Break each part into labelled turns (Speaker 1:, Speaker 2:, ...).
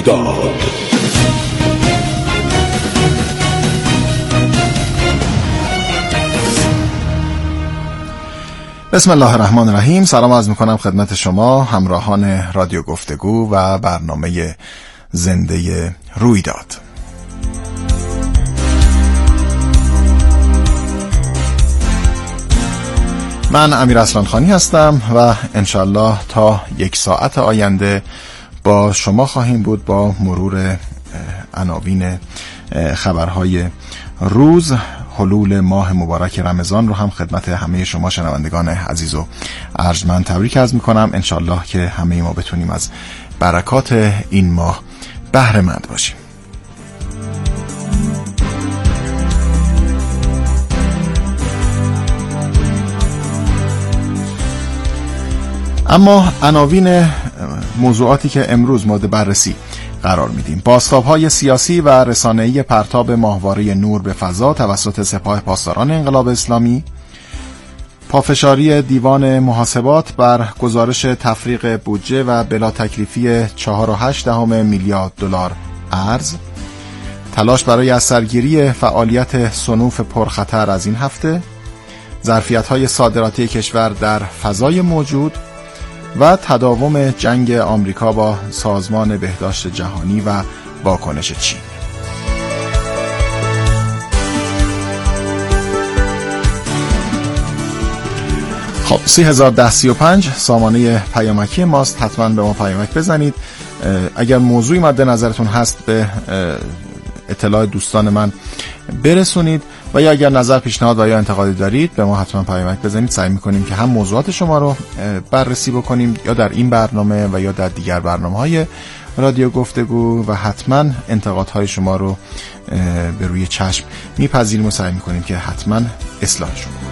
Speaker 1: رویداد.
Speaker 2: بسم الله الرحمن الرحیم. سلام عرض میکنم خدمت شما همراهان رادیو گفتگو و برنامه زنده رویداد. من امیر اصلانخانی هستم و انشالله تا 1 ساعت آینده با شما خواهیم بود با مرور عناوین خبرهای روز. حلول ماه مبارک رمضان رو هم خدمت همه شما شنوندگان عزیز و ارجمند تبریک عرض میکنم. انشالله که همه ما بتونیم از برکات این ماه بهره مند باشیم. اما عناوین موضوعاتی که امروز مورد بررسی قرار میدیم: بازتاب‌های سیاسی و رسانه‌ای پرتاب ماهواره نور به فضا توسط سپاه پاسداران انقلاب اسلامی، پافشاری دیوان محاسبات بر گزارش تفریق بودجه و بلا تکلیفی 4.8 میلیارد دلار ارز، تلاش برای از سرگیری فعالیت صنوف پرخطر از این هفته، ظرفیت‌های صادراتی کشور در فضای موجود و تداوم جنگ آمریکا با سازمان بهداشت جهانی و واکنش چین. خب 301035 سامانه پیامکی ماست. حتما به ما پیامک بزنید. اگر موضوعی مد نظرتون هست به اطلاع دوستان من برسونید و یا اگر نظر، پیشنهاد و یا انتقادی دارید به ما حتما پیامک بزنید. سعی می‌کنیم که هم موضوعات شما رو بررسی بکنیم یا در این برنامه و یا در دیگر برنامه‌های رادیو گفتگو و حتما انتقادهای شما رو به روی چشم میپذیریم و سعی می‌کنیم که حتما اصلاحشون کنیم.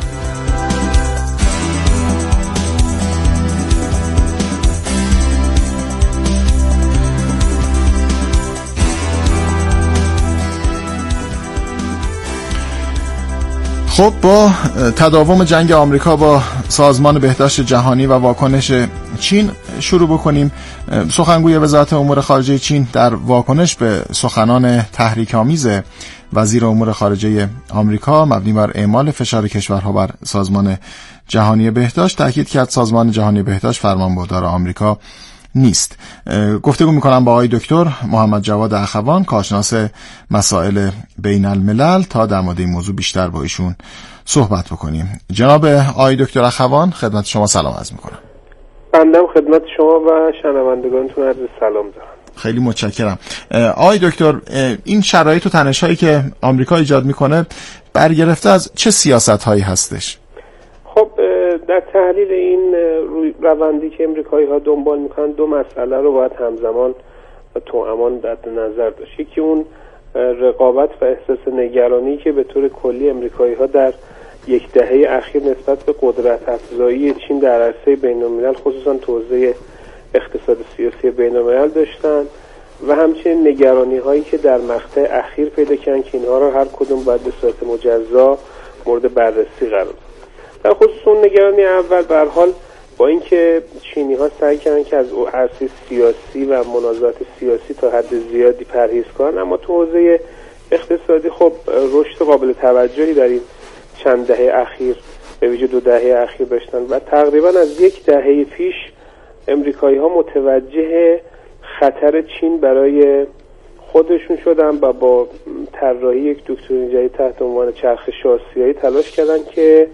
Speaker 2: خب با تداوم جنگ آمریکا با سازمان بهداشت جهانی و واکنش چین شروع بکنیم. سخنگوی وزارت امور خارجه چین در واکنش به سخنان تحریک‌آمیز وزیر امور خارجه آمریکا مبنی بر اعمال فشار کشورها بر سازمان جهانی بهداشت تاکید کرد سازمان جهانی بهداشت فرمانبردار آمریکا نیست. گفتگو میکنم با آقای دکتر محمد جواد اخوان، کارشناس مسائل بین الملل، تا در مورد این موضوع بیشتر با ایشون صحبت بکنیم. جناب آقای دکتر اخوان، خدمت شما سلام عرض میکنم.
Speaker 3: بنده خدمت شما و شنوندگانتون عرض سلام دارم.
Speaker 2: خیلی متشکرم. آقای دکتر، این شرایط و تنش‌هایی که آمریکا ایجاد میکنه برگرفته از چه سیاست‌هایی هستش؟
Speaker 3: خب در تحلیل این روندی که امریکایی‌ها دنبال میکنن دو مسئله رو باید همزمان و توامان در نظر داشت. یکی اون رقابت و احساس نگرانی که به طور کلی امریکایی‌ها در 1 دهه اخیر نسبت به قدرت افزایی چین در عرصه بین‌الملل خصوصا تو حوزه اقتصاد سیاسی بین‌الملل داشتن و همچنین نگرانی‌هایی که در مقطع اخیر پیدا کردن که اینها رو هر کدوم باید به صورت مجزا مورد بررسی قرار داد. در خصوص اون نگرانی اول، به هر حال با اینکه چینی‌ها سعی کردن که از عرصه سیاسی و منازعات سیاسی تا حد زیادی پرهیز کنن، اما تو حوزه اقتصادی خب رشد قابل توجهی در این چند دهه اخیر، به ویژه 2 دهه اخیر داشتن و تقریبا از 1 دهه پیش امریکایی‌ها متوجه خطر چین برای خودشون شدن و با طراحی یک دکترین جدید تحت عنوان چرخش آسیایی تلاش کردن که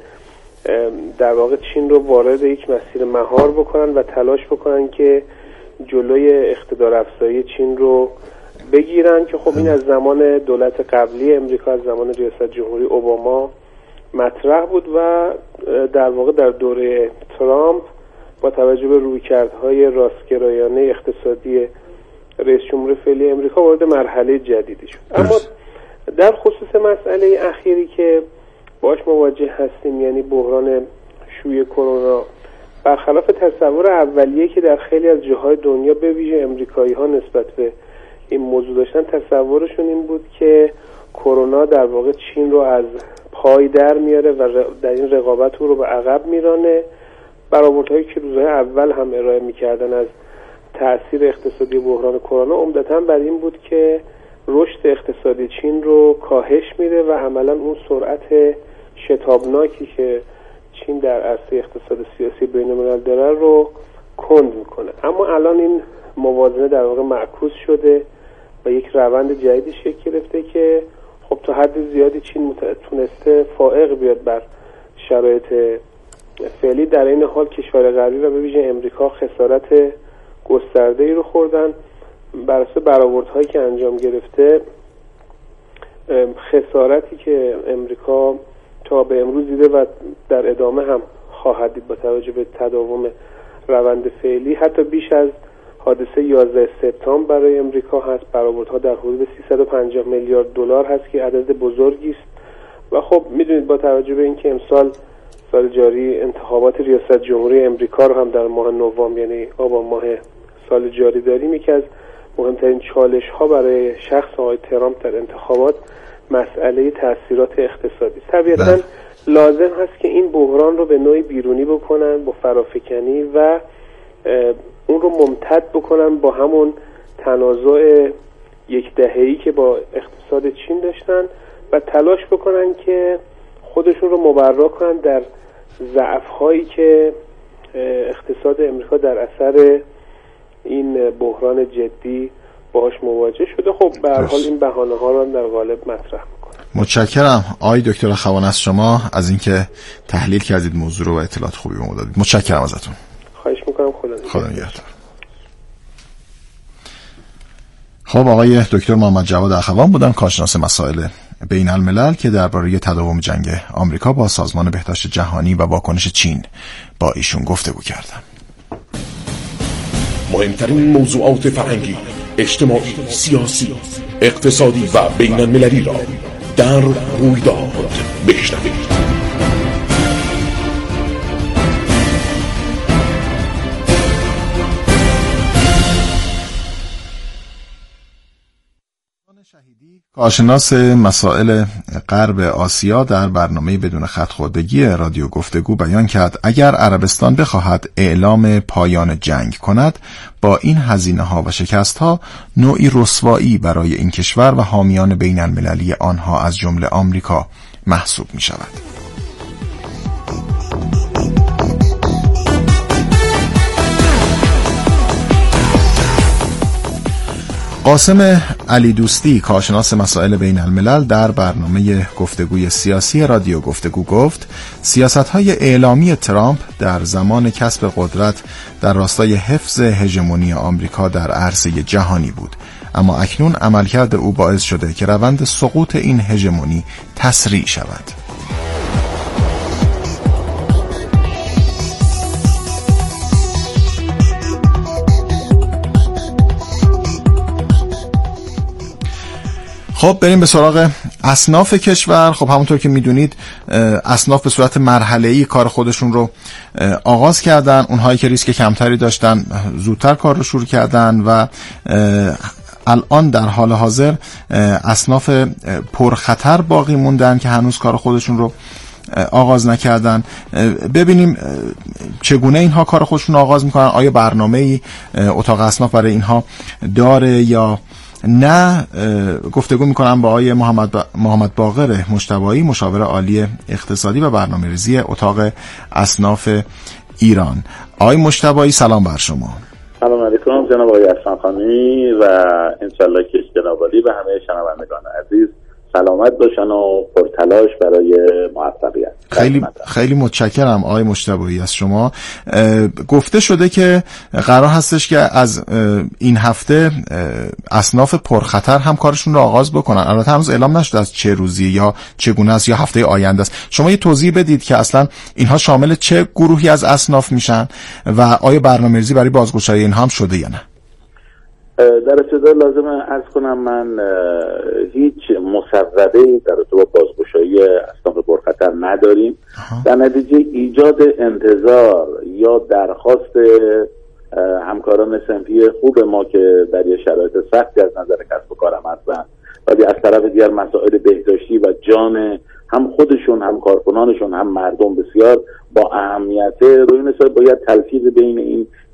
Speaker 3: در واقع چین رو وارد یک مسیر مهار بکنن و تلاش بکنن که جلوی اقتدار افزایی چین رو بگیرن که خب این از زمان دولت قبلی امریکا، از زمان ریاست جمهوری اوباما مطرح بود و در واقع در دوره ترامپ با توجه به رویکردهای راستگرایانه اقتصادی رئیس جمهور فعلی امریکا وارد مرحله جدیدی شد. اما در خصوص مسئله اخیری که باش مواجه هستیم، یعنی بحران شیوع کرونا، برخلاف تصور اولیه که در خیلی از جاهای دنیا به ویژه امریکایی‌ها نسبت به این موضوع داشتن، تصورشون این بود که کرونا در واقع چین رو از پای در میاره و در این رقابت رو به عقب میرانه. برآوردهایی که روزهای اول هم ارائه میکردن از تأثیر اقتصادی بحران کرونا عمدتاً بر این بود که رشد اقتصادی چین رو کاهش میده و عملاً اون سرعت شتابناکی که چین در عرصه اقتصاد سیاسی بین‌الملل داره رو کند میکنه. اما الان این موازنه در واقع معکوس شده و یک روند جدیدی شکل گرفته که خب تا حد زیادی چین تونسته فائق بیاد بر شرایط فعلی. در این حال کشور غربی و به ویژه امریکا خسارت گسترده‌ای رو خوردن. بر اساس برآوردهایی که انجام گرفته، خسارتی که امریکا تا به امروز دیده و در ادامه هم خواهد دید با توجه به تداوم روند فعلی، حتی بیش از حادثه 11 سپتامبر برای امریکا هست. برآوردها در حدود 350 میلیارد دلار هست که عدد بزرگی است و خب میدونید با توجه به اینکه امسال سال جاری انتخابات ریاست جمهوری امریکا رو هم در ماه نوامبر یعنی آبان ماه سال جاری داریم، یکی از مهمترین چالش ها برای شخص آقای ترامپ در انتخابات مسئله تاثیرات اقتصادی. طبیعتاً لازم هست که این بحران رو به نوعی بیرونی بکنن با فرافکنی و اون رو ممتد بکنن با همون تنازع یک دهه‌ای که با اقتصاد چین داشتن و تلاش بکنن که خودشون رو مبرا کنن در ضعف‌هایی که اقتصاد امریکا در اثر این بحران جدی باهاش مواجه شده. خب به هر حال این بهانه‌ها رو در قالب مطرح می‌کنه.
Speaker 2: متشکرم آقای دکتر اخوان از شما از اینکه تحلیل کردید موضوع رو و اطلاعات خوبی به ما دادید. متشکرم ازتون.
Speaker 3: خواهش می‌کنم.
Speaker 2: خدا نگهدار. خب آقای دکتر محمد جواد اخوان بودن، کارشناس مسائل بین الملل که درباره تداوم جنگ آمریکا با سازمان بهداشت جهانی و واکنش چین با ایشون گفتگو کردم.
Speaker 1: مهمترین موضوعات فرهنگی، اجتماعی، سیاسی، اقتصادی و بین المللی را در رویداد بشنوید.
Speaker 2: کارشناس مسائل غرب آسیا در برنامه بدون خط خوردگی رادیو گفتگو بیان کرد اگر عربستان بخواهد اعلام پایان جنگ کند، با این هزینه‌ها و شکست‌ها نوعی رسوایی برای این کشور و حامیان بین المللی آنها از جمله آمریکا محسوب می شود. قاسم علی دوستی کارشناس مسائل بین الملل در برنامه گفتگوی سیاسی رادیو گفتگو گفت سیاست‌های اعلامی ترامپ در زمان کسب قدرت در راستای حفظ هژمونی آمریکا در عرصه جهانی بود، اما اکنون عملکرد او باعث شده که روند سقوط این هژمونی تسریع شود. خب بریم به سراغ اصناف کشور. خب همونطور که میدونید اصناف به صورت مرحله‌ای کار خودشون رو آغاز کردن. اونهایی که ریسک کمتری داشتن زودتر کار رو شروع کردن و الان در حال حاضر اصناف پرخطر باقی موندن که هنوز کار خودشون رو آغاز نکردن. ببینیم چگونه اینها کار خودشون رو آغاز میکنن. آیا برنامه‌ای اتاق اصناف برای اینها داره یا نه؟ گفتگو میکنم با آقای محمد باقر مجتبایی، مشاور عالی اقتصادی و برنامه‌ریزی اتاق اصناف ایران. آقای مجتبایی سلام بر شما.
Speaker 4: سلام علیکم جناب آقای احسانخانی و انشالله که جناب عالی و همه شنوندگان عزیز سلامت باشن و پرتلاش برای موفقیت.
Speaker 2: خیلی متشکرم آقای مجتبایی از شما. گفته شده که قرار هستش که از این هفته اصناف پرخطر هم کارشون رو آغاز بکنن. البته هنوز اعلام نشده از چه روزی یا چگونه است یا هفته آینده است. شما یه توضیح بدید که اصلا اینها شامل چه گروهی از اصناف میشن و آیا برنامه‌ریزی برای بازگشایی اینها هم شده یا نه؟
Speaker 4: در ابتدا لازمه عرض کنم من هیچ مسوده‌ای در ارتباط با بازگشایی اصناف پرخطر نداریم. در نتیجه ایجاد انتظار یا درخواست همکاران صنفی خوب ما که در یه شرایط سختی از نظر کسب و کارم هستن ولی از طرف دیگر مسائل بهداشتی و جان هم خودشون هم کارکنانشون هم مردم بسیار با اهمیت، روی مثال باید تلفیق بین این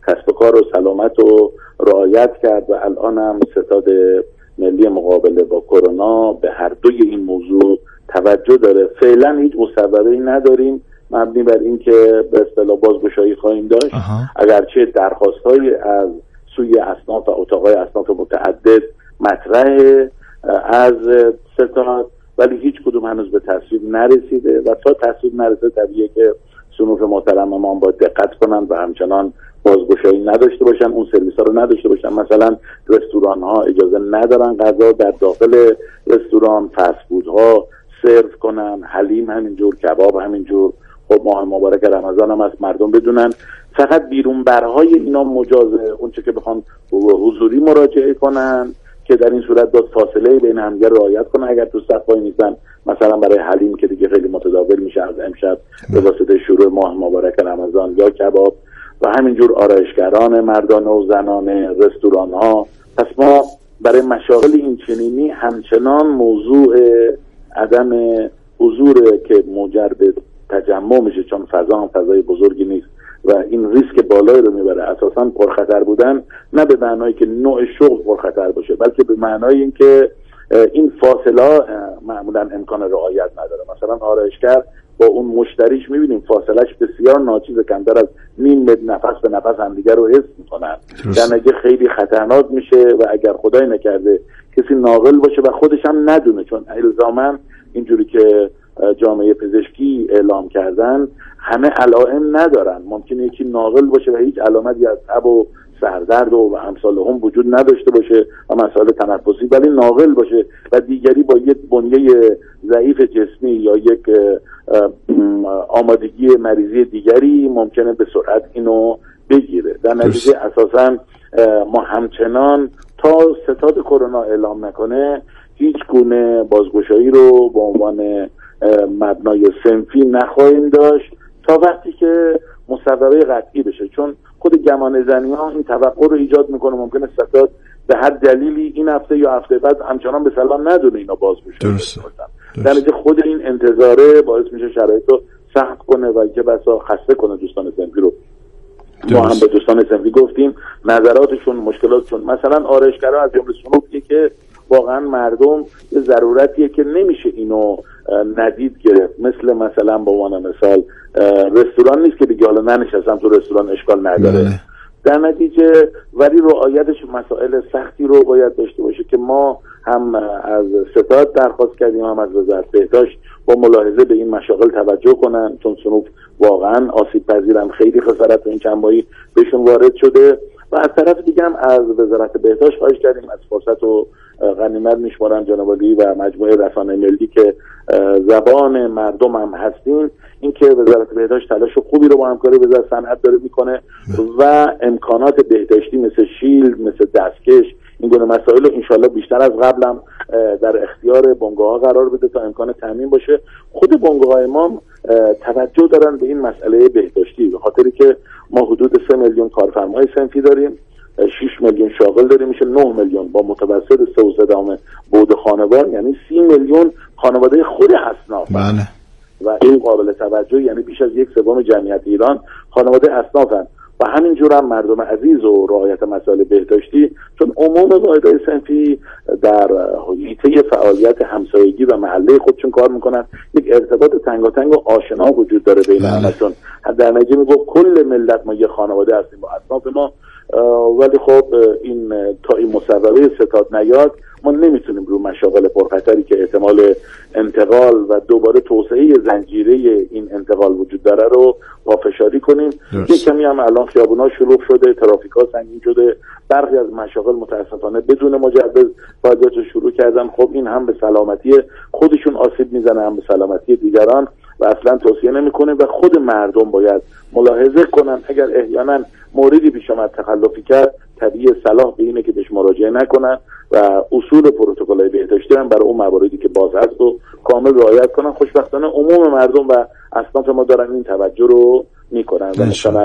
Speaker 4: کسب و کار و سلامت رو رعایت کرد و الان هم ستاد ملی مقابله با کرونا به هر دوی این موضوع توجه داره. فعلا هیچ مصوبه‌ای نداریم مبنی بر این که به اصطلاح بازگشایی خواهیم داشت. اگرچه درخواست‌های از سوی اصناف و اتاق‌های اصناف متعدد مطرح از ستاد، ولی هیچ کدوم هنوز به تصویب نرسیده و تا تصویب نرسه طبیعیه که صنوف محترم ما باید دقت کنن و همچنان بازگشایی نداشته باشن، اون سرویس ها رو نداشته باشن. مثلا رستوران ها اجازه ندارن غذا در داخل رستوران، فست فود ها سرو کنن، حلیم همینجور، کباب همینجور. خب ماه مبارک رمضان هم از مردم بدونن فقط بیرون برهای اینا مجازه، اون چه که بخوان حضوری مراجعه کنن که در این صورت باید فاصله بین همدیگه رعایت کنن. اگر تو صف وای نیستن مثلا برای حلیم که دیگه خیلی متداول میشه از امشب به واسطه شروع ماه مبارک رمضان، یا کباب و همینجور آرایشگران مردانه و زنانه، رستوران ها. پس ما برای مشاغل این چنینی همچنان موضوع عدم حضور که موجب به تجمع میشه، چون فضا هم فضای بزرگی نیست و این ریسک بالایی رو میبره. اساسا پرخطر بودن نه به معنایی که نوع شغل پرخطر باشه، بلکه به معنای این که این فاصله معمولا امکان رعایت نداره. مثلا آرایشگر با اون مشتریش میبینیم فاصلهش بسیار ناچیز، کمتر از نیم متر نفس به نفس همدیگه رو حس میکنن، در نتیجه خیلی خطرناک میشه و اگر خدای نکرده کسی ناقل باشه و خودش هم ندونه، چون الزاما اینجوری که جامعه پزشکی اعلام کردن همه علائم ندارن، ممکنه یکی ناقل باشه و هیچ علامتی از تب و سردرد و امثال هم وجود نداشته باشه و مسائل تنفسی، ولی ناقل باشه و دیگری با یک بنیه ضعیف جسمی یا یک آمادگی مریضی دیگری ممکنه به سرعت اینو بگیره. در نتیجه اساسا ما همچنان تا ستاد کرونا اعلام نکنه هیچ گونه بازگشایی رو به عنوان مبنای صنفی نخواهیم داشت تا وقتی که مصوبه قطعی بشه، چون خود گمان زنی ها این توقع رو ایجاد میکنه ممکنه ستاد به هر دلیلی این هفته یا هفته بعد همچنان به سلام ندونه اینا بازگشایی بشن. در نتیجه خود این انتظاره باعث میشه شرایط رو سخت کنه و که بسا خسته کنه دوستان صنفی رو. ما هم به دوستان صنفی گفتیم نظراتشون، مشکلاتشون، مثلا آرایشگرا از جمله صنوفی که واقعا مردم یه ضرورتیه که نمیشه اینو ندید گرفت، مثلا به عنوان مثال رستوران نیست که دیگه حالا ننشستم تو رستوران اشکال نداره. در نتیجه ولی رعایتش مسائل سختی رو باید داشته باشه که ما هم از ستاد درخواست کردیم هم از وزارت بهداشت با ملاحظه به این مشاغل توجه کنن، چون صنوف واقعا آسیب پذیرن، خیلی خسارت و این چند ماهی بهشون وارد شده. و از طرف دیگه هم از وزارت بهداشت خواهش کردیم از فرصت و غنیمت میشمارن جناب عالی و مجموعه رسانه ملی که زبان مردم هم هستیم، اینکه وزارت بهداشت تلاش خوبی رو با همکاری وزارت صنعت داره میکنه و امکانات بهداشتی مثل شیلد، مثل دستکش، این گونه مسائل رو انشالله بیشتر از قبل هم در اختیار بنگاه‌ها قرار بده تا امکان تامین باشه. خود بنگاه‌های ما توجه دارن به این مسئله بهداشتی به خاطری که ما حدود 3 میلیون کارفرمای صنفی داریم، 6 میلیون شاغل داریم، میشه 9 میلیون با متوسط 3.3 بود خانوار، یعنی 30 میلیون خانواده خود اصناف.
Speaker 2: بله.
Speaker 4: و این قابل توجه، یعنی بیش از 1/3 جمعیت ایران خانواده اصنافن و همینجور هم مردم عزیز و رعایت مسائل بهداشتی، چون عموم واحدهای صنفی در حیطه فعالیت همسایگی و محله خودشون کار میکنن، یک ارتباط تنگاتنگ و آشنا وجود داره بین همشون. در نتیجه میگفت کل ملت ما یه خانواده هستیم با اصناف ما، ولی خب این تا این مصوبه ستاد نیاد ما نمیتونیم رو مشاغل پرخطری که احتمال انتقال و دوباره توسعه زنجیره این انتقال وجود داره رو پافشاری کنیم. یک کمی هم الان خیابونا شلوغ شده، ترافیک‌ها سنگین شده، برخی از مشاغل متاسفانه بدون مجوز فعالیت رو شروع کردن. خب این هم به سلامتی خودشون آسیب میزنه هم به سلامتی دیگران و اصلا توصیه نمیکنه و خود مردم باید ملاحظه کنن اگر احیانا موردی پیش اومد تخلفی کرد، طبیعی صلاح به اینه که بهش مراجعه نکنن و اصول پروتکل‌های بهداشتی هم برای اون مواردی که باز هست و کامل رعایت کنن. خوشبختانه عموم مردم و اصناف ما دارن این توجه رو میکنن و مثلا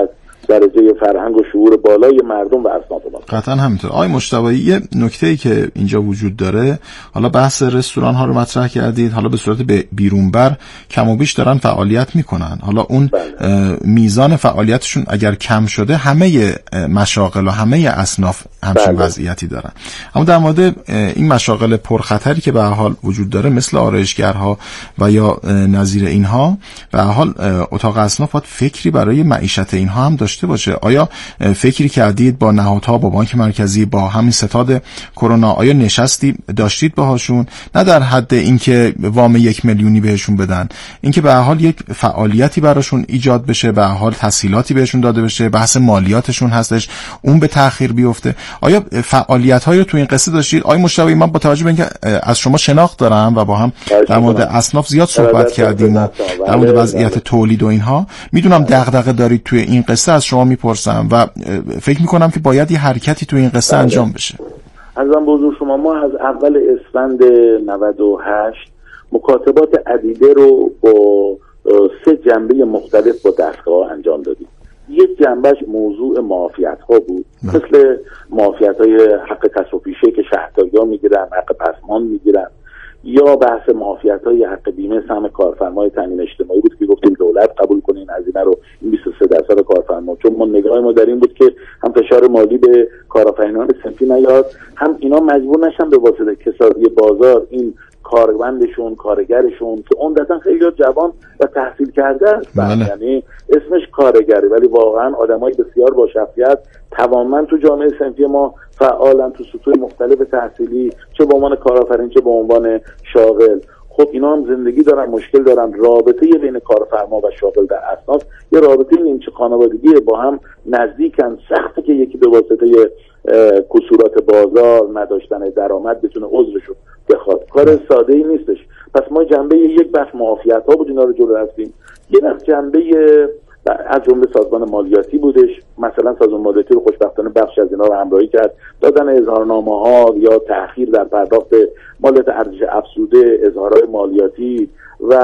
Speaker 4: درجه فرهنگ و شعور بالای مردم و اصناف ما.
Speaker 2: قطعا همینطور. آقای مجتبی، یه نکته‌ای که اینجا وجود داره، حالا بحث رستوران ها رو مطرح کردید، حالا به صورت بیرونبر کم و بیش دارن فعالیت میکنن. حالا اون میزان فعالیتشون اگر کم شده، همه مشاغل و همه اصناف همچین وضعیتی دارن. اما در مورد این مشاغل پرخطری که به هر حال وجود داره، مثل آرایشگرها و یا نظیر اینها، به هر حال اتاق اصناف باید فکری برای معیشت اینها هم داشته باشه. آیا فکری کردید با نهادها، با بانک مرکزی، با همین ستاد کرونا، آیا نشستی داشتید باهاشون؟ نه در حد اینکه وام 1 میلیونی بهشون بدن، اینکه به هر حال یک فعالیتی براشون ایجاد بشه، به هر حال تسهیلاتی بهشون داده بشه، بحث مالیاتشون هستش اون به تأخیر بیفته. آیا فعالیت‌هایی رو تو این قصه داشتید؟ آیا مشتبه، من با توجه به اینکه از شما شناخت دارم و با هم در مورد اصناف زیاد صحبت کردیم و در مورد وضعیت تولید و اینها، میدونم دغدغه دارید توی این قصه، از شما میپرسم و فکر میکنم که باید یه حرکتی توی این قصه انجام بشه.
Speaker 4: عزیزم بزرگ شما، ما از اول اسفند 98 مکاتبات عدیده رو با 3 جنبه مختلف با دستگاه انجام دادیم. یک جنبش موضوع معافیت ها بود، مثل معافیت های حق کسب و پیشه که شهرداری‌ها میگیرن، حق پسمان میگیرن، یا بحث معافیت های حق بیمه سهم کارفرمای تامین اجتماعی بود که گفتیم دولت قبول کنه این هزینه رو، این 23% کارفرما، چون ما نگاه ما در این بود که هم فشار مالی به کارآفرینان صنفی نیاد، هم اینا مجبور نشن به واسطه کسادی بازار این کارمندشون، کارگرشون که عمدتاً خیلی جوان و تحصیل کرده است، یعنی اسمش کارگری ولی واقعا آدمای بسیار با شخصیت، توانمند تو جامعه صنفی ما فعالن تو سطوح مختلف تحصیلی، چه به عنوان کارآفرین چه به عنوان شاغل. خب اینا هم زندگی دارن، مشکل دارن. رابطه بین کارفرما و شاغل در اصناف یه رابطه نیمچه خانوادگی، با هم نزدیکن. سخته که یکی به واسطه کسورات بازار، نداشتن درآمد بتونه عذرشو بخواد. کار ساده ای نیستش. پس ما جنبه یک بخش معافیت ها بود، اینا رو جلو رفتیم. یه بخش جنبه از جمله سازمان مالیاتی بودش. مثلا سازمان مالیاتی رو خوشبختانه بخش از اینا رو همراهی کرد، دادن اظهارنامه ها یا تأخیر در پرداخت مالیات ارزش افزوده، اظهارهای مالیاتی و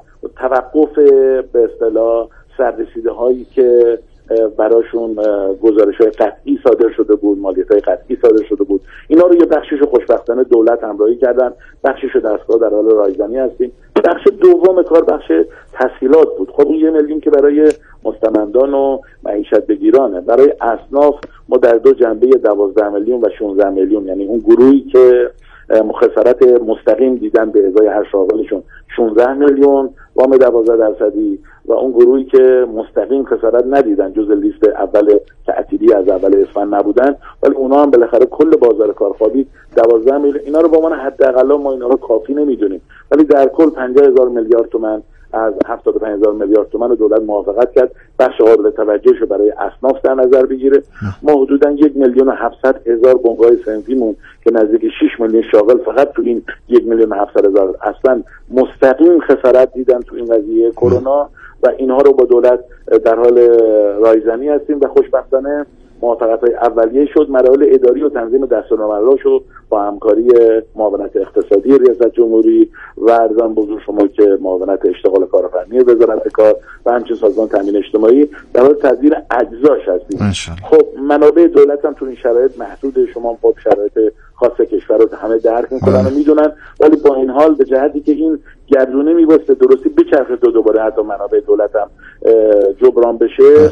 Speaker 4: توقف به اصطلاح سررسیده هایی که براشون گزارش های قطعی صادر شده بود، مالیات های قطعی صادر شده بود. اینا رو یه بخشش رو خوشبختانه دولت همراهی کردن، بخشش رو دستگاه در حال رایزنی هستیم. بخش دوم کار بخش تسهیلات بود. خب این 1 میلیون که برای مستمندان و معیشت بگیرانه. برای اصناف ما در 2 جنبه 12 میلیون و 16 میلیون، یعنی اون گروهی که خسارت مستقیم دیدن به ازای هر شاغلشون 16 میلیون وام 12% و اون گروهی که مستقیم خسارت ندیدن، جز لیست اول تعطیلی از اول اسفند نبودن، ولی اونا هم بالاخره کل بازار کار خوابید 12 میلیون. اینا رو با من حداقل ما اینا رو کافی نمیدونیم، ولی در کل 50,000 میلیارد تومان از 75,000 میلیارد تومان رو دولت موافقت کرد بخش قابل توجهش رو برای اصناف در نظر بگیره. ما حدوداً 1,700,000 بنگاه صنفیمون که نزدیک 6 میلیون شاغل فقط تو این 1,700,000 اصلا مستقیم خسارت دیدن تو این قضیه کرونا و اینها رو با دولت در حال رایزنی هستیم و خوشبختانه موافقت‌های اولیه شد. مراحل اداری و تنظیم دستورالعمل شد با همکاری معاونت اقتصادی ریاست جمهوری و ارزان بزرگ شما که معاونت اشتغال کارآفرینی وزارت کار و همچنین سازمان تامین اجتماعی در حال تدوین اجزاش هستیم. خب منابع دولت هم تو این شرایط محدود، شما خب شرایط خاص کشور رو همه درک می‌کنن و میدونن، ولی با این حال به جهتی که این گردونه می‌بسته درستی بچرخه دوباره حتی منابع دولت هم جبران بشه،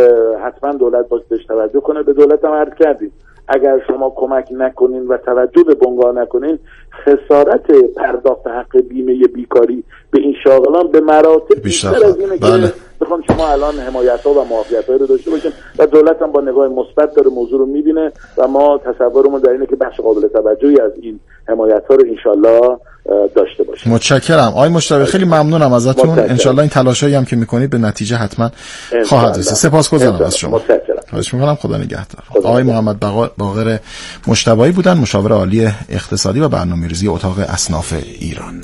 Speaker 4: حتما دولت باید بهش توجه کنه. به دولت هم عرض کردیم اگر شما کمک نکنین و توجه به بنگاه نکنین، خسارت پرداخت حق بیمه بیکاری به این شاغلان به مراتب بیشتر از اینه که بخوام شما الان حمایت‌ها و معافیت‌ها رو داشته باشین و دولت هم با نگاه مثبت داره موضوع رو می‌بینه و ما تصورمون در اینه که بخش قابل توجهی از این حمایت‌ها رو انشالله داشته باشیم.
Speaker 2: متشکرم آقای مشتبه، خیلی ممنونم ازتون. انشالله این تلاشایی هم که میکنید به نتیجه حتما خواهد رسید. سپاسگزارم از شما.
Speaker 4: متشکرم.
Speaker 2: خواهش میکنم. خدا نگهدار. آقای محمد باقر مشتبه‌ای بودن، مشاور عالی اقتصادی و برنامه‌ریزی اتاق اصناف ایران.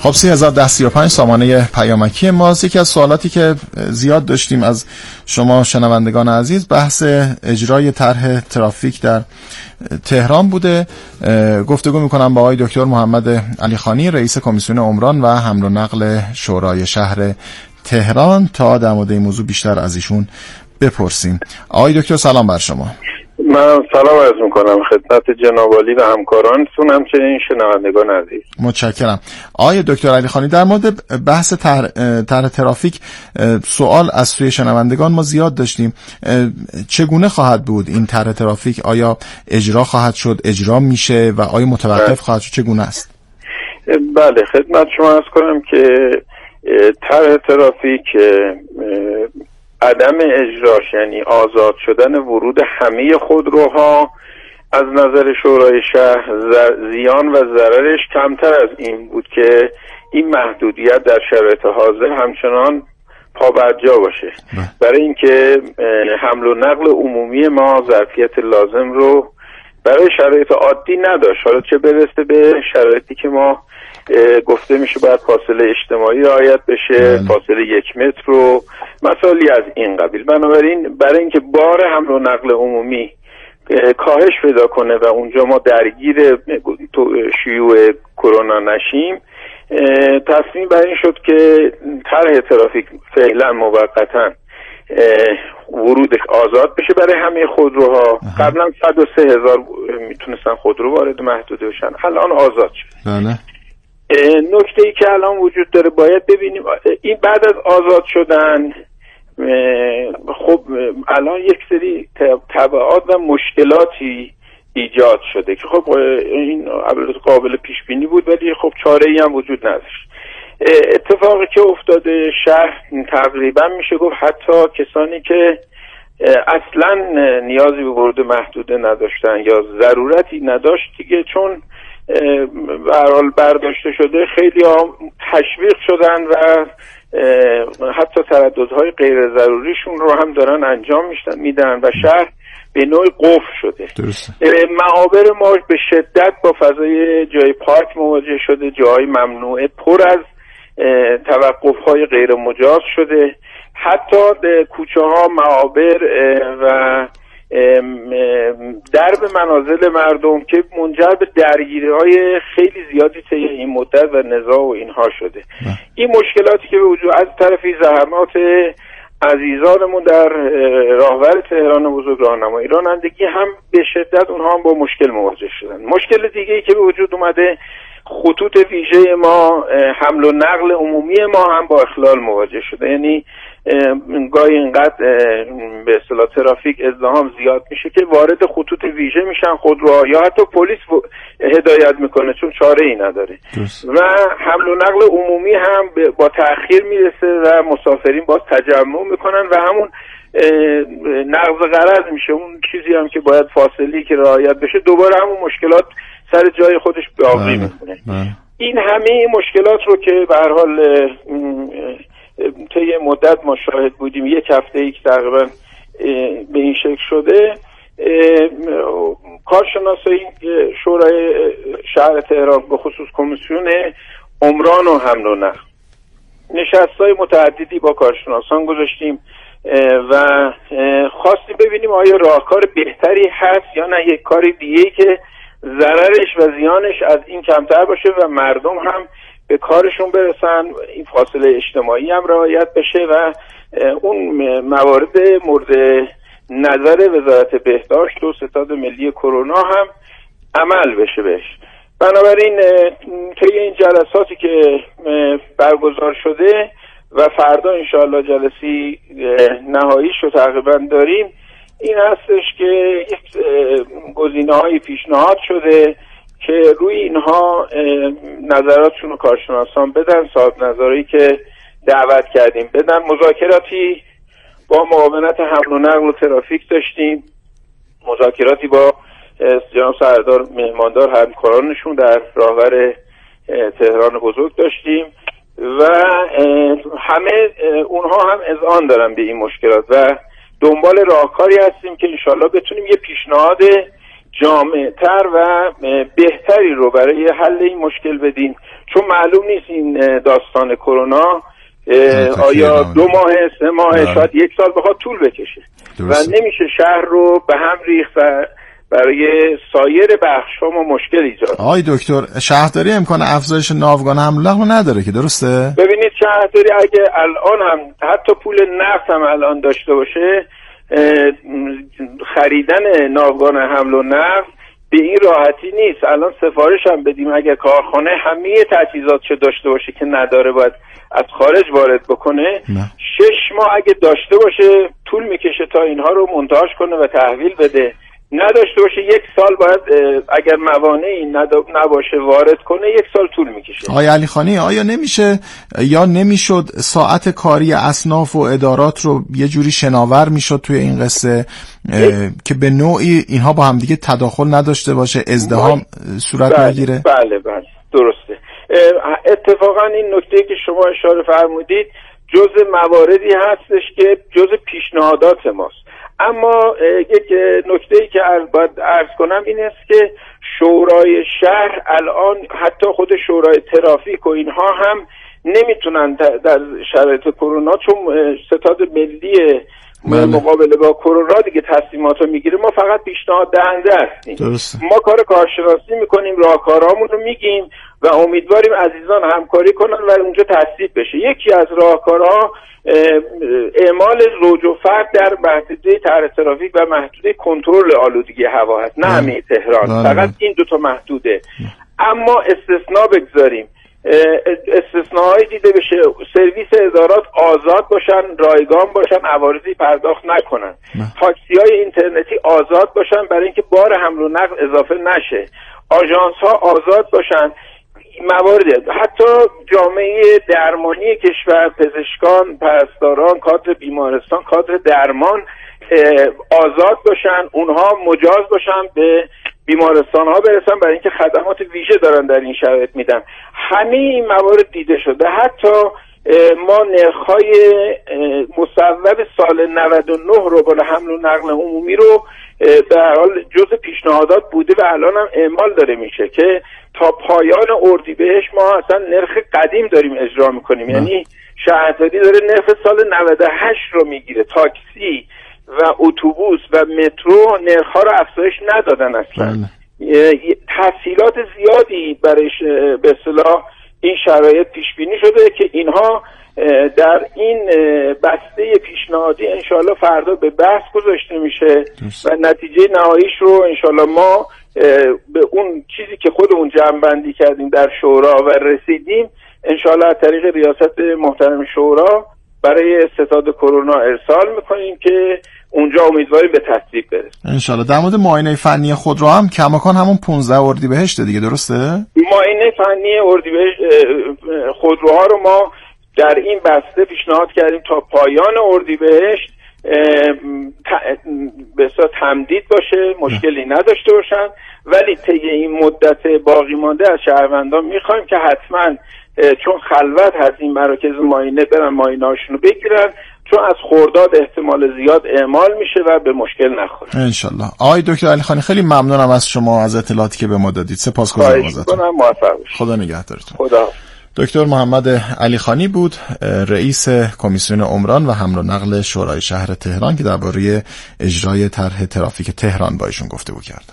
Speaker 2: خب 301035 سامانه پیامکی ماست. یکی از سوالاتی که زیاد داشتیم از شما شنوندگان عزیز بحث اجرای طرح ترافیک در تهران بوده. گفتگو میکنم با آقای دکتر محمد علیخانی، رئیس کمیسیون عمران و حمل و نقل شورای شهر تهران، تا در مورد این موضوع بیشتر از ایشون بپرسیم. آقای دکتر سلام بر شما.
Speaker 5: من سلام عرض میکنم خدمت جناب عالی و همکارانتون، همچنین شنوندگان عزیز.
Speaker 2: متشکرم. آقای دکتر علیخانی، در مورد بحث طرح ترافیک سوال از سوی شنوندگان ما زیاد داشتیم. چگونه خواهد بود این طرح ترافیک؟ آیا اجرا خواهد شد، اجرا میشه و آیا متوقف خواهد شد؟ چگونه است؟
Speaker 5: بله خدمت شما عرض کنم که طرح ترافیک عدم اجراش، یعنی آزاد شدن ورود همه خودروها از نظر شورای شهر، زیان و ضررش کمتر از این بود که این محدودیت در شرایط حاضر همچنان پابرجا باشه. برای اینکه حمل و نقل عمومی ما ظرفیت لازم رو برای شرایط عادی نداشت، حالا چه برسه به شرایطی که ما گفته میشه باید فاصله اجتماعی رعایت بشه، فاصله 1 متر رو مسائلی از این قبیل. بنابراین برای اینکه بار حمل و نقل عمومی کاهش پیدا کنه و اونجا ما درگیر شیوع کرونا نشیم، تصمیم بر این شد که طرح ترافیک فعلا موقتا ورودش آزاد بشه برای همه خودروها. قبلا 103,000 میتونستن خودرو وارد محدوده بشن، الان آزاد شد.
Speaker 2: بله.
Speaker 5: نکته ای که الان وجود داره باید ببینیم این بعد از آزاد شدن خب الان یک سری تبعات و مشکلاتی ایجاد شده که خب این قابل پیش بینی بود، ولی خب چاره ای هم وجود نداشت. اتفاقی که افتاده شهر تقریبا میشه گفت حتی کسانی که اصلا نیازی به ورود محدوده نداشتن یا ضرورتی نداشت دیگه، چون به هر حال برداشته شده، خیلی ها تشویق شدن و حتی ترددهای غیر ضروریشون رو هم دارن انجام میدن و شهر به نوعی قفل شده. معابر ما به شدت با فضای جای پارک مواجه شده، جای ممنوعه پر از توقف‌های غیر مجاز شده، حتی کوچه ها، معابر و درب منازل مردم که منجر به درگیری‌های خیلی زیادی طی این مدت و نزاع و اینها شده. این مشکلاتی که به وجود از طرفی زحمات عزیزانمون در راهور تهران بزرگ راهنمایی رانندگی هم به شدت اونها هم با مشکل مواجه شدن. مشکل دیگه‌ای که به وجود اومده، خطوط ویژه ما، حمل و نقل عمومی ما هم با اخلال مواجه شده. یعنی گاهی اینقدر به اصطلاح ترافیک ازدحام زیاد میشه که وارد خطوط ویژه میشن خودروها، یا حتی پلیس هدایت میکنه چون چاره ای نداره و حمل و نقل عمومی هم با تأخیر میرسه و مسافرین باز تجمع میکنن و همون نقض غرض میشه. اون چیزی هم که باید فاصلی که رعایت بشه دوباره همون مشکلات سر جای خودش باقی میمونه. این همه مشکلات رو که به هر حال طی مدت ما شاهد بودیم، یک هفته ای که تقریبا به این شکل شده، کارشناسای شورای شهر تهران به خصوص کمیسیون عمران و حمل و نقل نشست‌های متعددی با کارشناسان گذاشتیم و خواستیم ببینیم آیا راهکار بهتری هست یا نه یک کار دیگه‌ای که ضررش و زیانش از این کمتر باشه و مردم هم به کارشون برسن، این فاصله اجتماعی هم رعایت بشه و اون موارد مورد نظر وزارت بهداشت و ستاد ملی کرونا هم عمل بشه بهش. بنابراین طی این جلساتی که برگزار شده و فردا انشاءالله جلسی نهاییش رو تقریبا داریم، این هستش که یک گزینه‌های پیشنهاد شده که روی اینها نظراتشون رو کارشناسان بدن، صاحب نظری که دعوت کردیم بدن. مذاکراتی با معاونت حمل و نقل و ترافیک داشتیم، مذاکراتی با جناب سردار مهماندار همکارانشون در راهور تهران بزرگ داشتیم و همه اونها هم اذعان دارن به این مشکلات و دنبال راهکاری هستیم که انشالله بتونیم یه پیشنهاد جامع‌تر و بهتری رو برای حل این مشکل بدیم، چون معلوم نیست این داستان کرونا آیا 2 ماه 3 ماه شاید 1 سال بخواد طول بکشه درسته. و نمیشه شهر رو به هم ریخت و برای سایر بخش‌ها ما مشکل ایجاد.
Speaker 2: آقای دکتر، شهرداری امکان افزایش ناوگان حمل و نقل نداره که، درسته؟
Speaker 5: ببینید شهرداری اگه الان هم حتی پول نفت هم الان داشته باشه، خریدن ناوگان حمل و نقل به این راحتی نیست. الان سفارش هم بدیم اگه کارخانه همه تجهیزاتش داشته باشه که نداره باید از خارج وارد بکنه. 6 ماه اگه داشته باشه طول میکشه تا اینها رو مونتاژ کنه و تحویل بده. نداشته باشه 1 سال باید اگر موانعی نباشه وارد کنه، 1 سال طول میکشه.
Speaker 2: آقای علیخانی، آیا نمیشه یا نمیشد ساعت کاری اصناف و ادارات رو یه جوری شناور میشد توی این قصه که به نوعی اینها با هم دیگه تداخل نداشته باشه، ازدحام صورت نگیره؟
Speaker 5: بله درسته. اتفاقا این نکته که شما اشاره فرمودید جزء مواردی هستش که جزء پیشنهادات ماست. اما یک نکته‌ای که باید عرض کنم این است که شورای شهر الان حتی خود شورای ترافیک و اینها هم نمیتونن در شرایط کرونا، چون ستاد ملی مقابله با کرونا دیگه تصمیمات رو میگیره، ما فقط پیشنهاد دهنده هستیم. ما کار کارشناسی میکنیم، راهکارامون رو میگیم و امیدواریم عزیزان همکاری کنن و اونجا تصویب بشه. یکی از راهکارها اعمال زوج و فرد در محدوده طرح ترافیک و محدوده کنترل آلودگی هوا هست، نه همه تهران، فقط این 2 محدوده. اما استثناء بگذاریم، استثناءایی دیده بشه، سرویس ادارات آزاد باشن، رایگان باشن، عوارضی پرداخت نکنن، تاکسی‌های اینترنتی آزاد باشن برای اینکه بار حمل و نقل اضافه نشه، آژانس‌ها آزاد باشن، موارد حتی جامعه درمانی کشور، پزشکان، پرستاران، کادر بیمارستان، کادر درمان آزاد باشن، اونها مجاز باشن به بیمارستان ها برسن برای اینکه خدمات ویژه دارن در این شرایط میدن. همه این موارد دیده شده. حتی ما نرخ‌های مصوب سال 99 رو برای حمل و نقل عمومی رو در حال جزء پیشنهادات بوده و الان هم اعمال داره میشه که تا پایان اردیبهشت ما اصلا نرخ قدیم داریم اجرا میکنیم. یعنی شهرداری داره نرخ سال 98 رو میگیره. تاکسی و اتوبوس و مترو نرخ‌ها رو افزایش ندادن اصلا. تسهیلات زیادی برای به اصطلاح این شرایط پیش بینی شده که اینها در این بسته پیشنهادی انشالله فردا به بحث گذاشته میشه و نتیجه نهاییش رو انشالله ما به اون چیزی که خودمون جمع‌بندی کردیم در شورا و رسیدیم انشالله از طریق ریاست محترم شورا برای ستاد کرونا ارسال میکنیم که اونجا امیدواریم به تصویب برسه
Speaker 2: انشالله. در مورد معاینه فنی خودرو هم کماکان همون 15 اردیبهشت دیگه، درسته؟
Speaker 5: معاینه فنی اردیبهشت خودروها رو ما در این بسته پیشنهاد کردیم تا پایان اردیبهشت به اصطلاح تمدید باشه، مشکلی نداشته باشن، ولی طی این مدت باقی مانده از شهروندان میخوایم که حتما چون خلوت هست این مراکز معاینه برن معاینه‌هاشون رو بگیرن، چون از خرداد احتمال زیاد اعمال میشه و به مشکل نخوره
Speaker 2: انشالله. آقای دکتر علیخانی خیلی ممنونم از شما، از اطلاعاتی که به ما دادید. سپاسگزارم ازتون. خدا نگهدارتون.
Speaker 5: خدا.
Speaker 2: دکتر محمد علیخانی بود، رئیس کمیسیون عمران و حمل و نقل شورای شهر تهران که درباره اجرای طرح ترافیک تهران با ایشون گفتگو کرد.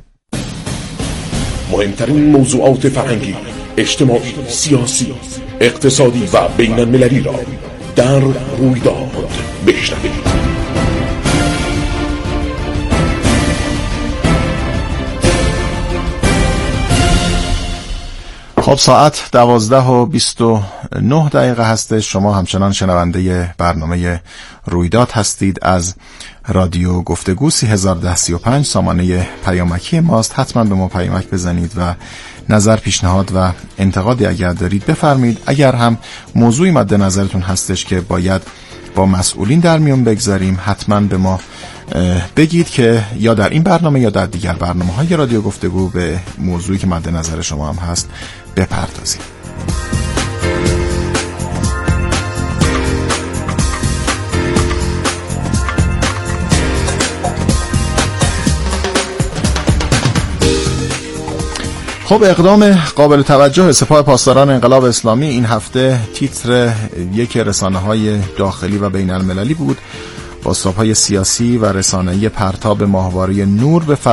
Speaker 1: مهمترین موضوعات فرهنگی، اجتماعی، سیاسی، اقتصادی و بین المللی را در رویداد بشنوید.
Speaker 2: خب ساعت 12:29 هستش. شما همچنان شنونده برنامه رویداد هستید از رادیو گفتگو 301035 سامانه پیامکی ماست. حتما به ما پیامک بزنید و نظر، پیشنهاد و انتقادی اگر دارید بفرمایید. اگر هم موضوعی مد نظرتون هستش که باید با مسئولین در میون بگذاریم حتما به ما بگید که یا در این برنامه یا در دیگر برنامه‌های رادیو گفتگو به موضوعی که مد نظر شما هم هست بپردازیم. خب اقدام قابل توجه سپاه پاسداران انقلاب اسلامی این هفته تیتر یک رسانه‌های داخلی و بین المللی بود. بازتاب‌های سیاسی و رسانه‌ای پرتاب ماهواره نور به